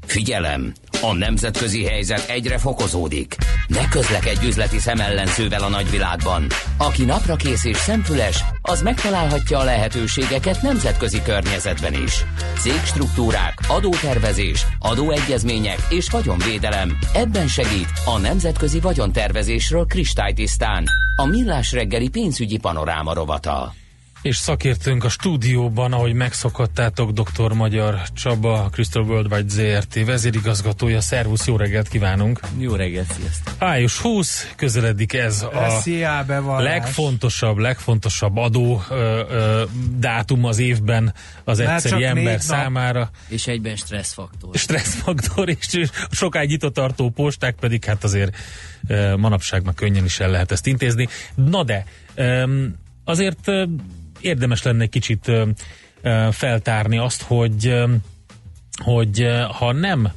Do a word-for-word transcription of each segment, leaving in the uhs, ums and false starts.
Figyelem! A nemzetközi helyzet egyre fokozódik. Ne közlekedj üzleti szemellenzővel a nagyvilágban. Aki naprakész és szemfüles, az megtalálhatja a lehetőségeket nemzetközi környezetben is. Cégstruktúrák, adótervezés, adóegyezmények és vagyonvédelem. Ebben segít a nemzetközi vagyontervezésről kristálytisztán. A Millás reggeli pénzügyi panoráma rovata. És szakértőnk a stúdióban, ahogy megszokhattátok, dr. Magyar Csaba, a Crystal Worldwide zé er té vezérigazgatója. Szervusz, jó reggelt kívánunk! Jó reggelt, sziasztok! május huszadika, közeledik ez a legfontosabb, legfontosabb adó ö, ö, dátum az évben az egyszeri ember számára. És egyben stresszfaktor. Stresszfaktor, és sokáig itt a tartó posták pedig hát azért ö, manapság már könnyen is el lehet ezt intézni. Na de, ö, azért ö, érdemes lenne egy kicsit ö, ö, feltárni azt, hogy, ö, hogy ö, ha nem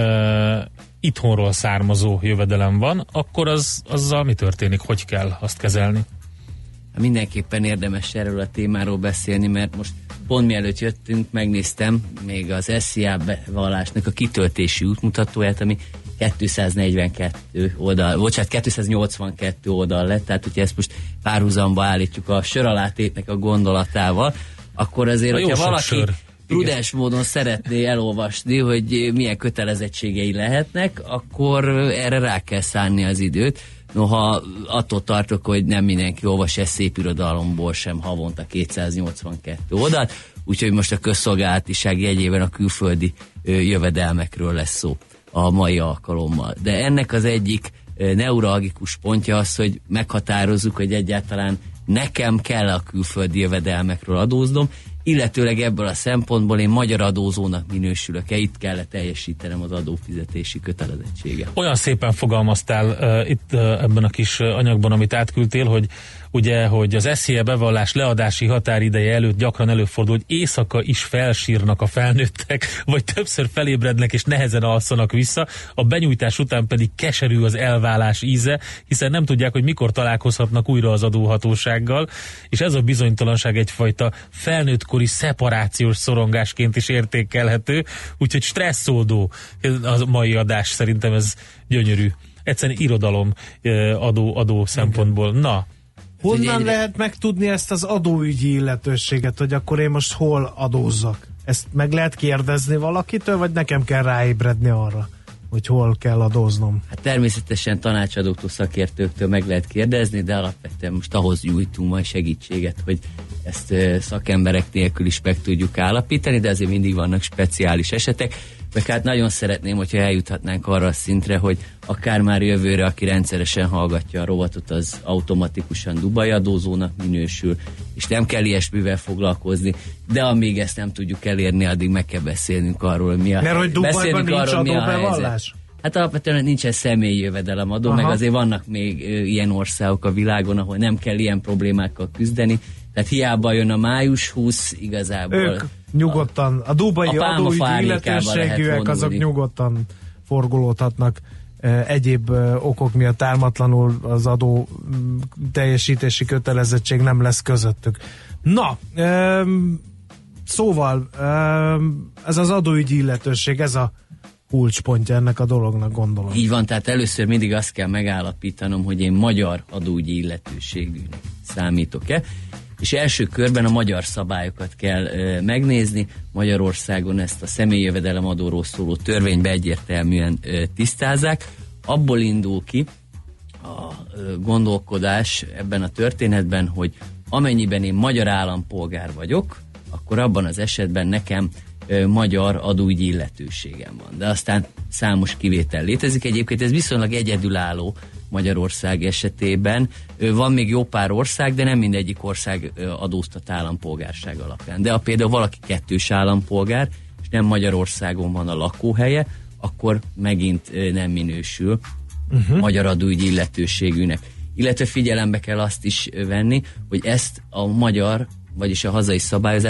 ö, itthonról származó jövedelem van, akkor az, azzal mi történik, hogy kell azt kezelni? Mindenképpen érdemes erről a témáról beszélni, mert most pont mielőtt jöttünk, megnéztem még az es zé á bevallásnak a kitöltési útmutatóját, ami kétszáznegyvenkettő oldal, bocsánat, kétszáznyolcvankettő oldal lett, tehát hogyha ezt most párhuzamba állítjuk a sör alá tétnek a gondolatával, akkor azért, a hogyha valaki sör. prudens módon szeretné elolvasni, hogy milyen kötelezettségei lehetnek, akkor erre rá kell szánni az időt. Noha attól tartok, hogy nem mindenki olvas ezt szép irodalomból sem havonta kétszáznyolcvankettő oldalt, úgyhogy most a közszolgálatiság jegyében a külföldi ö, jövedelmekről lesz szó a mai alkalommal. De ennek az egyik ö, neuralgikus pontja az, hogy meghatározzuk, hogy egyáltalán nekem kell a külföldi jövedelmekről adóznom, illetőleg ebből a szempontból én magyar adózónak minősülök-e, itt kellett teljesítenem az adófizetési kötelezettséget. Olyan szépen fogalmaztál uh, itt uh, ebben a kis anyagban, amit átküldtél, hogy ugye, hogy az es zé é bevallás leadási határideje előtt gyakran előfordul, hogy éjszaka is felsírnak a felnőttek, vagy többször felébrednek és nehezen alszanak vissza, a benyújtás után pedig keserű az elválás íze, hiszen nem tudják, hogy mikor találkozhatnak újra az adóhatósággal, és ez a bizonytalanság egyfajta felnőttkori szeparációs szorongásként is értékelhető, úgyhogy stresszoldó a mai adás, szerintem ez gyönyörű. Egyszerűen irodalom adó, adó szempontból. Na, honnan egyre... lehet megtudni ezt az adóügyi illetőséget, hogy akkor én most hol adózzak? Ezt meg lehet kérdezni valakitől, vagy nekem kell ráébredni arra, hogy hol kell adóznom? Hát természetesen tanácsadóktól, szakértőktől meg lehet kérdezni, de alapvetően most ahhoz nyújtunk majd segítséget, hogy ezt szakemberek nélkül is meg tudjuk állapítani, de azért mindig vannak speciális esetek. Meg hát nagyon szeretném, hogyha eljuthatnánk arra a szintre, hogy akár már jövőre, aki rendszeresen hallgatja a rovatot, az automatikusan Dubaj adózónak minősül, és nem kell ilyesmivel foglalkozni, de amíg ezt nem tudjuk elérni, addig meg kell beszélnünk arról, mi a Mert hogy Dubajban nincs adóbevallás? Hát alapvetően nincsen személyi jövedelemadó, meg azért vannak még ö, ilyen országok a világon, ahol nem kell ilyen problémákkal küzdeni, tehát hiába jön a május huszadika, igazából... Ők nyugodtan, a dubai a adóügyi illetőségűek azok nyugodtan forgolódhatnak e, egyéb e, okok miatt ármatlanul, az adó m, teljesítési kötelezettség nem lesz közöttük. Na, e, szóval e, ez az adóügyi illetőség, ez a kulcspontja ennek a dolognak, gondolom. Így van, tehát először mindig azt kell megállapítanom, hogy én magyar adóügyi illetőségűnek számítok-e, és első körben a magyar szabályokat kell ö, megnézni. Magyarországon ezt a személyi jövedelemadóról szóló törvénybe egyértelműen ö, tisztázzák. Abból indul ki a ö, gondolkodás ebben a történetben, hogy amennyiben én magyar állampolgár vagyok, akkor abban az esetben nekem ö, magyar adóügyi illetőségem van. De aztán számos kivétel létezik. Egyébként ez viszonylag egyedülálló Magyarország esetében. Van még jó pár ország, de nem mindegyik ország adóztat állampolgárság alapján. De ha például valaki kettős állampolgár, és nem Magyarországon van a lakóhelye, akkor megint nem minősül uh-huh. magyar adóügyi illetőségűnek. Illetve figyelembe kell azt is venni, hogy ezt a magyar, vagyis a hazai szabályozást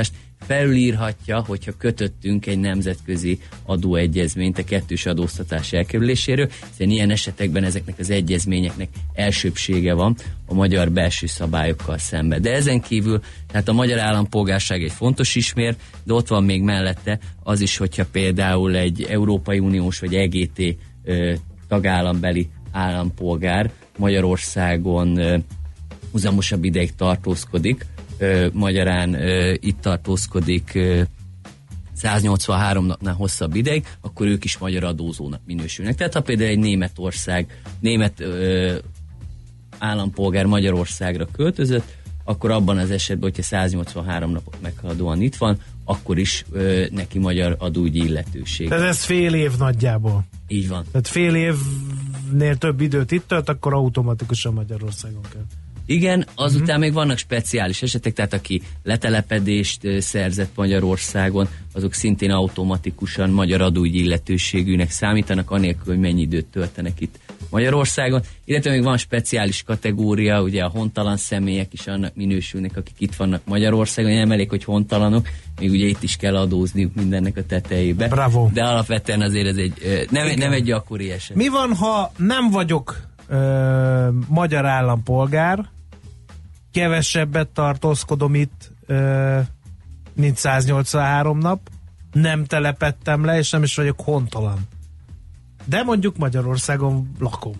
felülírhatja, hogyha kötöttünk egy nemzetközi adóegyezményt a kettős adóztatás elkerüléséről, hiszen ilyen esetekben ezeknek az egyezményeknek elsőbbsége van a magyar belső szabályokkal szemben. De ezen kívül, tehát a magyar állampolgárság egy fontos ismér, de ott van még mellette az is, hogyha például egy Európai Uniós vagy E G T ö, tagállambeli állampolgár Magyarországon ö, huzamosabb ideig tartózkodik, ö, magyarán ö, itt tartózkodik ö, száznyolcvanhárom napnál hosszabb ideig, akkor ők is magyar adózónak minősülnek. Tehát ha például egy Németország, német ö, állampolgár Magyarországra költözött, akkor abban az esetben, hogyha száznyolcvanhárom napot meghaladóan itt van, akkor is ö, neki magyar adóügyi illetőség. Tehát ez fél év nagyjából. Így van. Tehát fél évnél több időt itt tölt, akkor automatikusan Magyarországon kell. Igen, azután uh-huh. még vannak speciális esetek, tehát aki letelepedést uh, szerzett Magyarországon, azok szintén automatikusan magyar adóügyi illetőségűnek számítanak, anélkül, hogy mennyi időt töltenek itt Magyarországon. Illetve még van speciális kategória, ugye a hontalan személyek is annak minősülnek, akik itt vannak Magyarországon, nem elég, hogy hontalanok, még ugye itt is kell adózniuk mindennek a tetejébe. Bravo. De alapvetően azért ez egy, uh, nem, nem egy gyakori eset. Mi van, ha nem vagyok ö, magyar állampolgár, kevesebbet tartózkodom itt, ö, mint száznyolcvanhárom nap, nem telepedtem le, és nem is vagyok hontalan. De mondjuk Magyarországon lakom.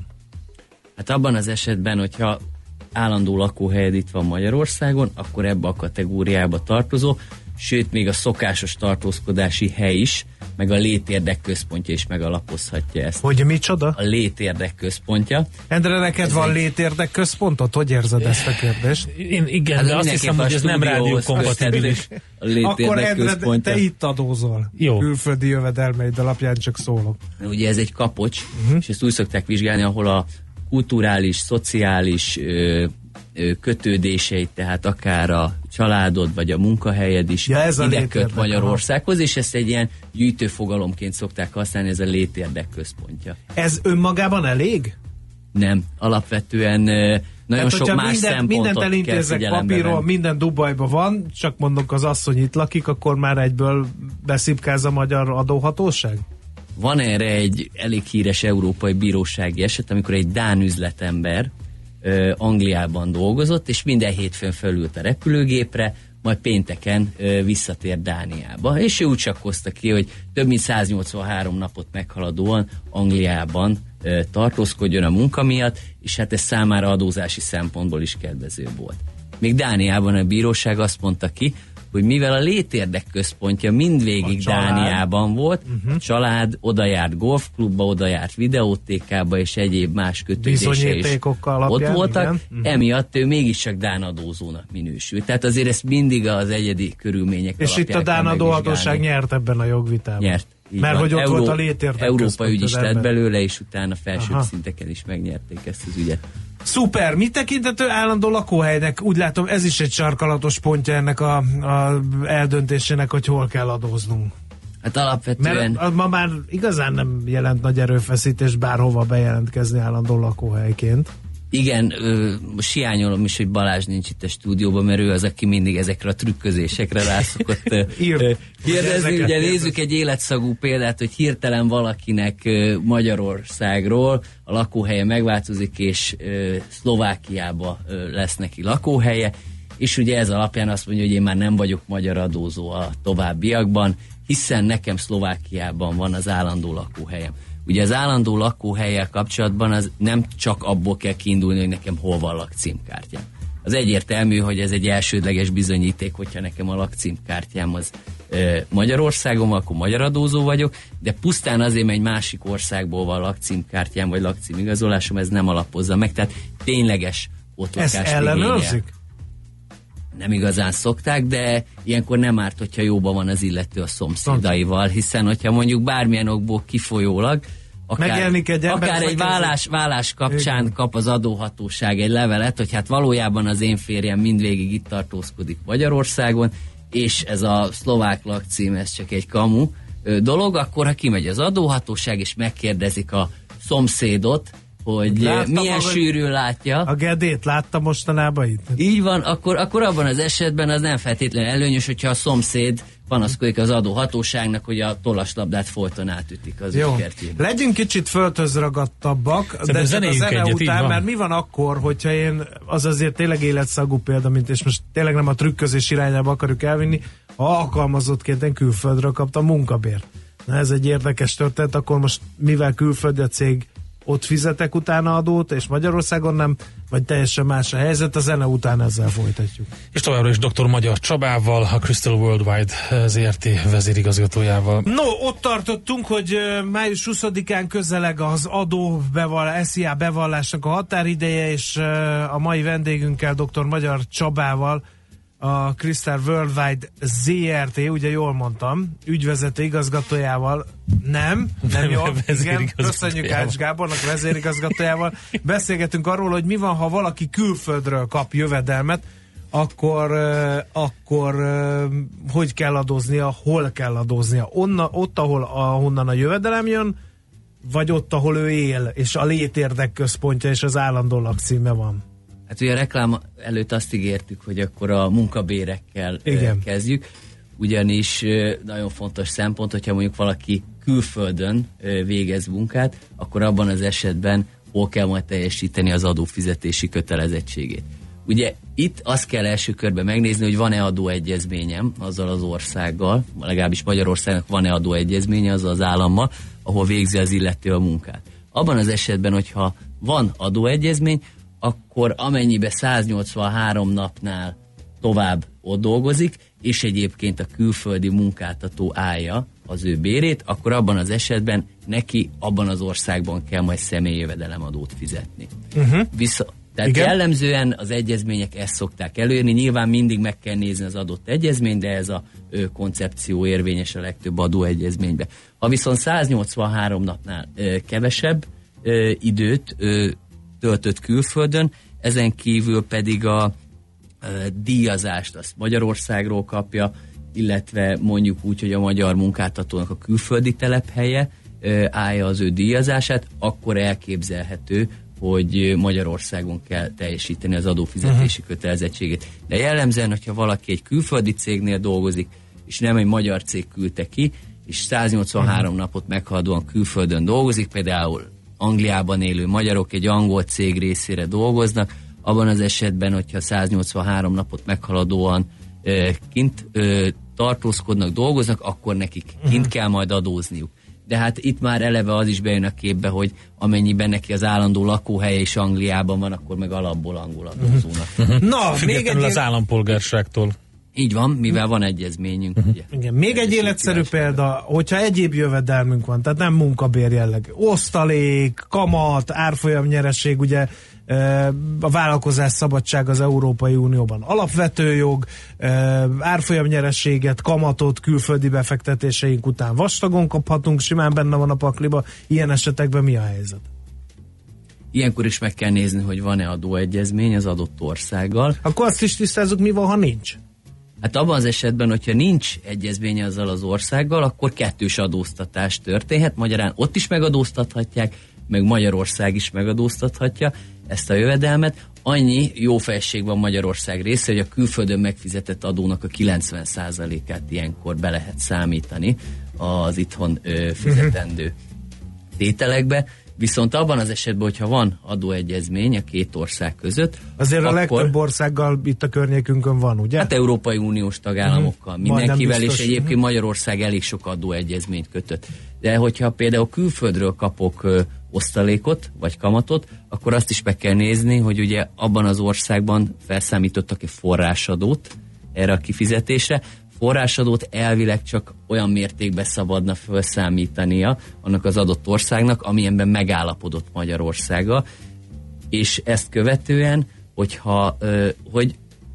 Hát abban az esetben, hogyha állandó lakóhelyed itt van Magyarországon, akkor ebbe a kategóriába tartozó, sőt, még a szokásos tartózkodási hely is, meg a létérdek központja is megalapozhatja ezt. Hogy micsoda? A létérdek központja. Endre, neked ez van egy... létérdek központod? Hogy érzed ezt a kérdést? Én igen, hát de azt hiszem, hogy ez nem rádiókompatibilis. Akkor Endre, te itt adózol. Jó. Külföldi jövedelmeid alapján csak szólok. Ugye ez egy kapocs, uh-huh. és ezt úgy szokták vizsgálni, ahol a kulturális, szociális ö, ö, kötődéseit, tehát akár a családod, vagy a munkahelyed is ja, ide köt Magyarországhoz, és ezt egy ilyen gyűjtőfogalomként szokták használni, ez a létérdek központja. Ez önmagában elég? Nem, alapvetően ö, nagyon tehát, sok más minden, szempontot mindent elintézek papírról, venni. Minden Dubajban van, csak mondok az asszony itt lakik, akkor már egyből beszipkáz a magyar adóhatóság? Van erre egy elég híres európai bírósági eset, amikor egy dán üzletember ö, Angliában dolgozott, és minden hétfőn felült a repülőgépre, majd pénteken ö, visszatért Dániába. És ő úgy csakkozta ki, hogy több mint száznyolcvanhárom napot meghaladóan Angliában ö, tartózkodjon a munka miatt, és hát ez számára adózási szempontból is kedvező volt. Még Dániában a bíróság azt mondta ki, hogy mivel a létérdek központja mindvégig Dániában volt, uh-huh. a család oda járt golfklubba, oda járt videótékába és egyéb más kötődése is ott voltak, uh-huh. emiatt ő mégiscsak dán adózónak minősül. Tehát azért ezt mindig az egyedi körülmények és alapján. És itt a dán adóhatóság nyert ebben a jogvitában. Nyert. Mert van. Hogy ott Euró- volt a létérdek Európa ügy is lett belőle, és utána felsőbb Aha. szinteken is megnyerték ezt az ügyet. Szuper! Mi tekintető állandó lakóhelynek? Úgy látom, ez is egy sarkalatos pontja ennek a, a eldöntésének, hogy hol kell adóznunk. Hát alapvetően... Mert ma már igazán nem jelent nagy erőfeszítés bárhova bejelentkezni állandó lakóhelyként. Igen, ö, most hiányolom is, hogy Balázs nincs itt a stúdióban, mert ő az, aki mindig ezekre a trükközésekre rá szokott ö, ö, kérdezni. Ugye nézzük egy életszagú példát, hogy hirtelen valakinek ö, Magyarországról a lakóhelye megváltozik, és ö, Szlovákiába ö, lesz neki lakóhelye, és ugye ez alapján azt mondja, hogy én már nem vagyok magyar adózó a továbbiakban, hiszen nekem Szlovákiában van az állandó lakóhelyem. Ugye az állandó lakóhellyel kapcsolatban az nem csak abból kell kiindulni, hogy nekem hol van lakcímkártyám. Az egyértelmű, hogy ez egy elsődleges bizonyíték, hogyha nekem a lakcímkártyám az e, Magyarországon van, akkor magyar adózó vagyok, de pusztán azért, mert egy másik országból van lakcímkártyám, vagy lakcímigazolásom, ez nem alapozza meg, tehát tényleges ott lakást ezt ellenőrzik? Nem igazán szokták, de ilyenkor nem árt, hogyha jóban van az illető a szomszédaival, hiszen hogyha mondjuk bármilyen okból kifolyólag, akár egy, akár egy vállás, vállás kapcsán igen. kap az adóhatóság egy levelet, hogy hát valójában az én férjem mindvégig itt tartózkodik Magyarországon, és ez a szlovák lakcím, ez csak egy kamu dolog, akkor ha kimegy az adóhatóság, és megkérdezik a szomszédot, hogy láttam, milyen sűrűn látja. A gedét látta mostanában itt? Így van, akkor, akkor abban az esetben az nem feltétlenül előnyös, hogyha a szomszéd panaszkodik az adóhatóságnak, hogy a tollaslabdát folyton átütik az Jó, ő kertjében. legyünk kicsit földhözragadtabbak, de csak a zene egyet, után, mert mi van akkor, hogyha én, az azért tényleg életszagú példa, mint és most tényleg nem a trükközés irányába akarjuk elvinni, ha alkalmazottként én külföldről kaptam munkabért. Na ez egy érdekes történet, akkor most mivel külföldi a cég, ott fizetek utána adót, és Magyarországon nem, vagy teljesen más a helyzet, a zene után ezzel folytatjuk. És továbbra is doktor Magyar Csabával, a Crystal Worldwide zé er té vezérigazgatójával. No, ott tartottunk, hogy május huszadikán közeleg az adó bevall, es zé á bevallásnak a határideje, és a mai vendégünkkel, doktor Magyar Csabával, a Crystal Worldwide zé er té, ugye jól mondtam, ügyvezető igazgatójával, nem, nem jól, igen, köszönjük Ács Gábornak, vezérigazgatójával. Beszélgetünk arról, hogy mi van, ha valaki külföldről kap jövedelmet, akkor, akkor hogy kell adóznia, hol kell adóznia. Onna, ott, ahol, ahonnan a jövedelem jön, vagy ott, ahol ő él, és a létérdek központja és az állandó lakcíme van. Hát ugye a reklám előtt azt ígértük, hogy akkor a munkabérekkel Igen. kezdjük, ugyanis nagyon fontos szempont, hogyha mondjuk valaki külföldön végez munkát, akkor abban az esetben hol kell majd teljesíteni az adófizetési kötelezettségét. Ugye itt azt kell első körben megnézni, hogy van-e adóegyezményem azzal az országgal, legalábbis Magyarországnak van-e adóegyezménye azzal az állammal, ahol végzi az illető a munkát. Abban az esetben, hogyha van adóegyezmény, akkor amennyibe száznyolcvanhárom napnál tovább ott dolgozik, és egyébként a külföldi munkáltató állja az ő bérét, akkor abban az esetben neki abban az országban kell majd személyi jövedelemadót fizetni. Uh-huh. Vissza, tehát Igen. jellemzően az egyezmények ezt szokták előírni, nyilván mindig meg kell nézni az adott egyezményt, de ez a ö, koncepció érvényes a legtöbb adóegyezményben. Ha viszont száznyolcvanhárom napnál ö, kevesebb ö, időt ö, töltött külföldön, ezen kívül pedig a, a díjazást azt Magyarországról kapja, illetve mondjuk úgy, hogy a magyar munkáltatónak a külföldi telephelye e, állja az ő díjazását, akkor elképzelhető, hogy Magyarországon kell teljesíteni az adófizetési uh-huh. kötelezettségét. De jellemzően, hogyha valaki egy külföldi cégnél dolgozik, és nem egy magyar cég küldte ki, és száznyolcvanhárom uh-huh. napot meghaladóan külföldön dolgozik, például Angliában élő magyarok egy angol cég részére dolgoznak, abban az esetben, hogyha száznyolcvanhárom napot meghaladóan ö, kint ö, tartózkodnak, dolgoznak, akkor nekik kint uh-huh. kell majd adózniuk. De hát itt már eleve az is bejön a képbe, hogy amennyiben neki az állandó lakóhelye is Angliában van, akkor meg alapból angol adózónak. Uh-huh. Na, függetlenül az állampolgárságtól. Így van, mivel van egyezményünk. Uh-huh. Ugye. Igen, még egy életszerű példa, hogyha egyéb jövedelmünk van, tehát nem munkabér jelleg, osztalék, kamat, árfolyam nyereség, ugye a vállalkozás szabadság az Európai Unióban alapvető jog, árfolyam nyerességet, kamatot külföldi befektetéseink után vastagon kaphatunk, simán benne van a pakliba, ilyen esetekben mi a helyzet? Ilyenkor is meg kell nézni, hogy van-e adóegyezmény az adott országgal. Akkor azt is tisztázzuk, mi van, ha nincs? Hát abban az esetben, hogyha nincs egyezménye azzal az országgal, akkor kettős adóztatás történhet. Magyarán ott is megadóztathatják, meg Magyarország is megadóztathatja ezt a jövedelmet. Annyi jó fejség van Magyarország része, hogy a külföldön megfizetett adónak a kilencven százalékát ilyenkor be lehet számítani az itthon ö, fizetendő tételekbe. Viszont abban az esetben, hogyha van adóegyezmény a két ország között, azért akkor, a legtöbb országgal itt a környékünkön van, ugye? Hát Európai Uniós tagállamokkal, uh-huh. mindenkivel, és egyébként Magyarország elég sok adóegyezményt kötött. De hogyha például külföldről kapok ö, osztalékot, vagy kamatot, akkor azt is meg kell nézni, hogy ugye abban az országban felszámítottak egy forrásadót erre a kifizetésre. Forrásadót elvileg csak olyan mértékben szabadna felszámítania annak az adott országnak, amilyenben megállapodott Magyarországgal, és ezt követően, hogyha, hogy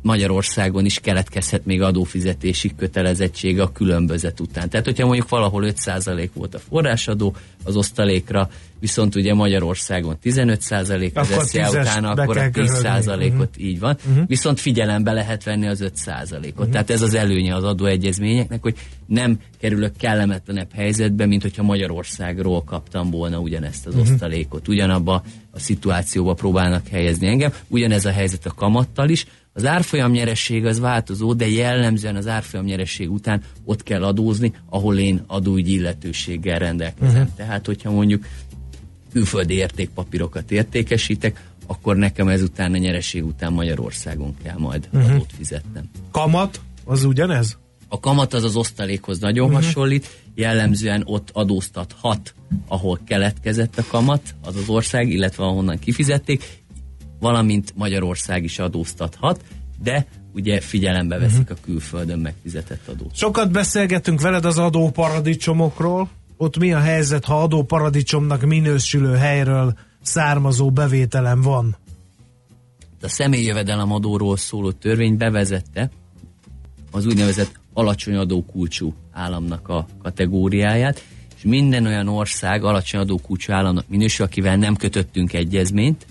Magyarországon is keletkezhet még adófizetési kötelezettsége a különbözet után. Tehát, hogyha mondjuk valahol öt százalék volt a forrásadó az osztalékra, viszont ugye Magyarországon tizenöt százalék az es zé á után, akkor a tíz százalékot uh-huh. így van. Uh-huh. Viszont figyelembe lehet venni az öt százalékot. Uh-huh. Tehát ez az előnye az adóegyezményeknek, hogy nem kerülök kellemetlenebb helyzetbe, mint hogyha Magyarországról kaptam volna ugyanezt az uh-huh. osztalékot. Ugyanabba a szituációba próbálnak helyezni engem. Ugyanez a helyzet a kamattal is. Az árfolyamnyeresség az változó, de jellemzően az árfolyamnyeresség után ott kell adózni, ahol én adóügyi illetőséggel rendelkezem. Uh-huh. Tehát, hogyha mondjuk külföldi értékpapírokat értékesítek, akkor nekem ezután a nyereség után Magyarországon kell majd uh-huh. adót fizetnem. Kamat? Az ugyanez? A kamat az az osztalékhoz nagyon uh-huh. hasonlít, jellemzően ott adóztathat, ahol keletkezett a kamat, az az ország, illetve ahonnan kifizették, valamint Magyarország is adóztathat, de ugye figyelembe veszik uh-huh. a külföldön megfizetett adót. Sokat beszélgetünk veled az adóparadicsomokról. Ott mi a helyzet, ha adóparadicsomnak minősülő helyről származó bevételem van? A személyjövedelemadóról szóló törvény bevezette az úgynevezett alacsony adókulcsú államnak a kategóriáját, és minden olyan ország alacsony adókulcsú államnak minősül, akivel nem kötöttünk egyezményt,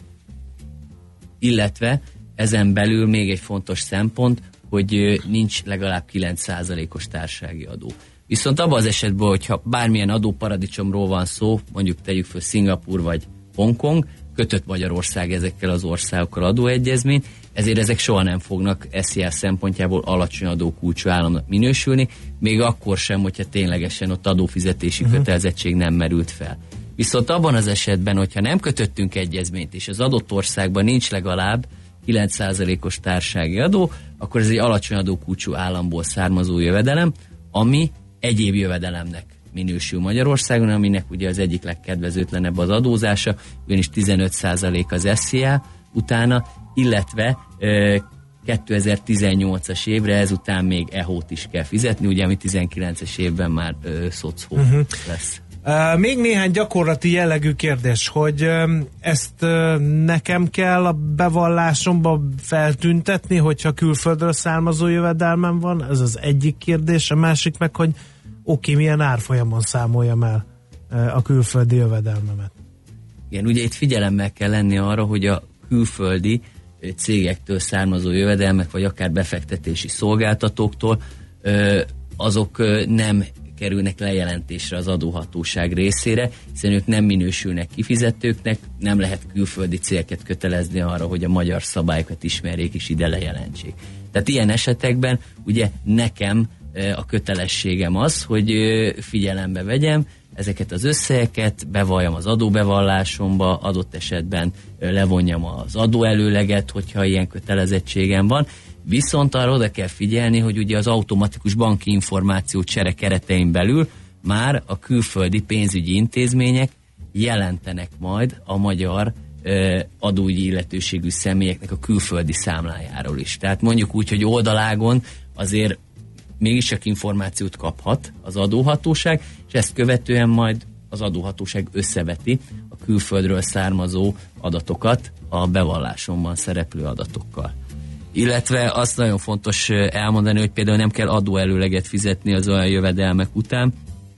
illetve ezen belül még egy fontos szempont, hogy nincs legalább kilenc százalékos társasági adó. Viszont abban az esetben, hogyha bármilyen adóparadicsomról van szó, mondjuk tegyük föl Szingapúr vagy Hongkong, kötött Magyarország ezekkel az országokkal adóegyezményt, ezért ezek soha nem fognak es zé á szempontjából alacsony adókulcsú államnak minősülni, még akkor sem, hogyha ténylegesen ott adófizetési uh-huh. kötelezettség nem merült fel. Viszont abban az esetben, hogyha nem kötöttünk egyezményt, és az adott országban nincs legalább kilenc százalékos társasági adó, akkor ez egy alacsony adókulcsú államból származó jövedelem, ami egyéb jövedelemnek minősül Magyarországon, aminek ugye az egyik legkedvezőtlenebb az adózása, ugyanis tizenöt százalék az es zé á utána, illetve ö, kétezer-tizennyolcas évre ezután még é há ó-t is kell fizetni, ugye ami tizenkilences évben már ö, szocó uh-huh. lesz. Uh, még néhány gyakorlati jellegű kérdés, hogy uh, ezt uh, nekem kell a bevallásomba feltüntetni, hogyha külföldről származó jövedelmem van, ez az egyik kérdés, a másik meg, hogy oké, milyen árfolyamon számoljam el uh, a külföldi jövedelmemet. Igen, ugye itt figyelemmel kell lenni arra, hogy a külföldi cégektől származó jövedelmek, vagy akár befektetési szolgáltatóktól, uh, azok uh, nem kerülnek lejelentésre az adóhatóság részére, hiszen ők nem minősülnek kifizetőknek, nem lehet külföldi cégeket kötelezni arra, hogy a magyar szabályokat ismerjék és ide lejelentsék. Tehát ilyen esetekben ugye nekem a kötelességem az, hogy figyelembe vegyem ezeket az összegeket, bevalljam az adóbevallásomba, adott esetben levonjam az adóelőleget, hogyha ilyen kötelezettségem van. Viszont arra oda kell figyelni, hogy ugye az automatikus banki információ csere keretein belül már a külföldi pénzügyi intézmények jelentenek majd a magyar ö, adóügyi illetőségű személyeknek a külföldi számlájáról is. Tehát mondjuk úgy, hogy oldalágon azért mégiscsak információt kaphat az adóhatóság, és ezt követően majd az adóhatóság összeveti a külföldről származó adatokat a bevallásomban szereplő adatokkal. Illetve azt nagyon fontos elmondani, hogy például nem kell adóelőleget fizetni az olyan jövedelmek után,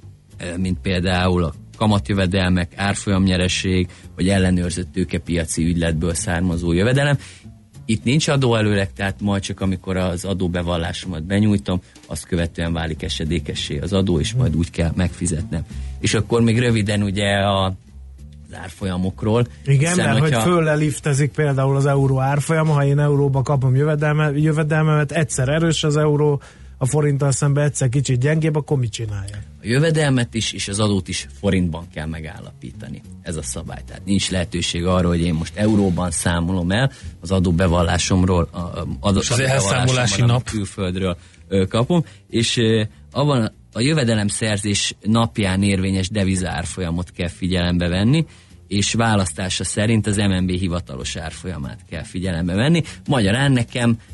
mint például a kamatjövedelmek, árfolyamnyereség, vagy ellenőrzött tőkepiaci ügyletből származó jövedelem. Itt nincs adóelőleg, tehát majd csak amikor az adóbevallásomat benyújtom, azt követően válik esedékessé az adó, és majd úgy kell megfizetnem. És akkor még röviden ugye a árfolyamokról. Igen, hiszen, mert hogyha... hogy fölleliftezik például az euró árfolyama, ha én euróba kapom jövedelme, jövedelmemet, egyszer erős az euró, a forinttal szemben egyszer kicsit gyengébb, akkor mit csinálják? A jövedelmet is, és az adót is forintban kell megállapítani. Ez a szabály. Tehát nincs lehetőség arra, hogy én most euróban számolom el az adóbevallásomról, az elszámolási nap külföldről kapom, és abban a jövedelemszerzés napján érvényes devizárfolyamot kell figyelembe venni, és választása szerint az em en bé hivatalos árfolyamát kell figyelembe venni. Magyarán nekem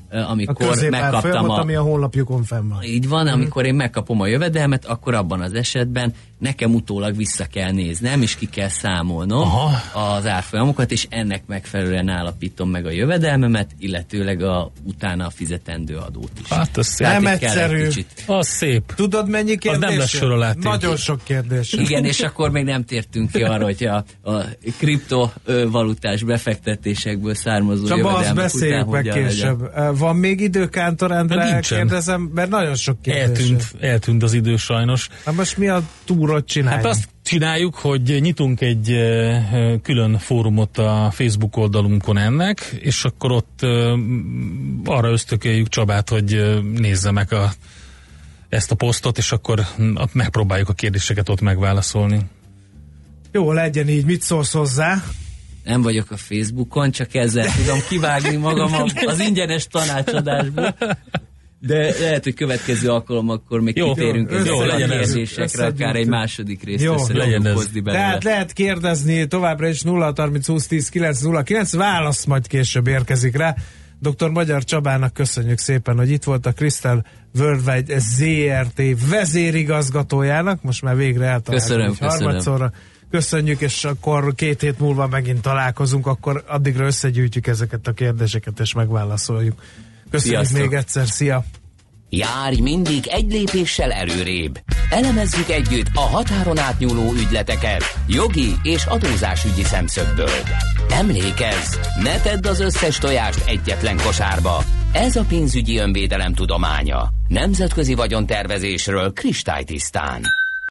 amikor a megkaptam a... ami a honlapjukon fenn van. Így van, hmm. amikor én megkapom a jövedelmet, akkor abban az esetben nekem utólag vissza kell néznem, és ki kell számolnom Aha. az árfolyamokat, és ennek megfelelően állapítom meg a jövedelmemet, illetőleg a, utána a fizetendő adót is. Hát az szép. Nem egyszerű. Az szép. Tudod, mennyi kérdés? Az nem lesz sor alá. Nagyon sok kérdés. Igen, és akkor még nem tértünk ki arra, hogy a, a kriptovalutás befektetésekből származó Csaba, jövedelmek azt beszéljük meg később. Legyen. Van még idő, Kántor Endre, kérdezem, mert nagyon sok kérdés. Eltűnt, eltűnt az idő sajnos. Hát most mi a túrot csináljuk? Hát azt csináljuk, hogy nyitunk egy külön fórumot a Facebook oldalunkon ennek, és akkor ott arra ösztökéljük Csabát, hogy nézze meg a, ezt a posztot, és akkor megpróbáljuk a kérdéseket ott megválaszolni. Jó, legyen így. Mit szólsz hozzá? Nem vagyok a Facebookon, csak ezzel tudom kivágni magam az ingyenes tanácsadásból. De lehet, hogy következő alkalom akkor még jó, kitérünk ezekre a kérdésekre, akár egy második részt össze hozni belőle. Tehát lehet kérdezni továbbra is nulla harminc húsz tíz kilenc nulla kilenc, válasz majd később érkezik rá. doktor Magyar Csabának köszönjük szépen, hogy itt volt, a Crystal Worldwide zé er té vezérigazgatójának, most már végre eltaláltunk harmadszorra. Köszönjük, és akkor két hét múlva megint találkozunk, akkor addigra összegyűjtjük ezeket a kérdéseket, és megválaszoljuk. Köszönjük Sziasztok. Még egyszer, szia! Járj mindig egy lépéssel előrébb. Elemezzük együtt a határon átnyúló ügyleteket jogi és adózásügyi szemszögből. Emlékezz, ne tedd az összes tojást egyetlen kosárba. Ez a pénzügyi önvédelem tudománya. Nemzetközi vagyontervezésről kristálytisztán.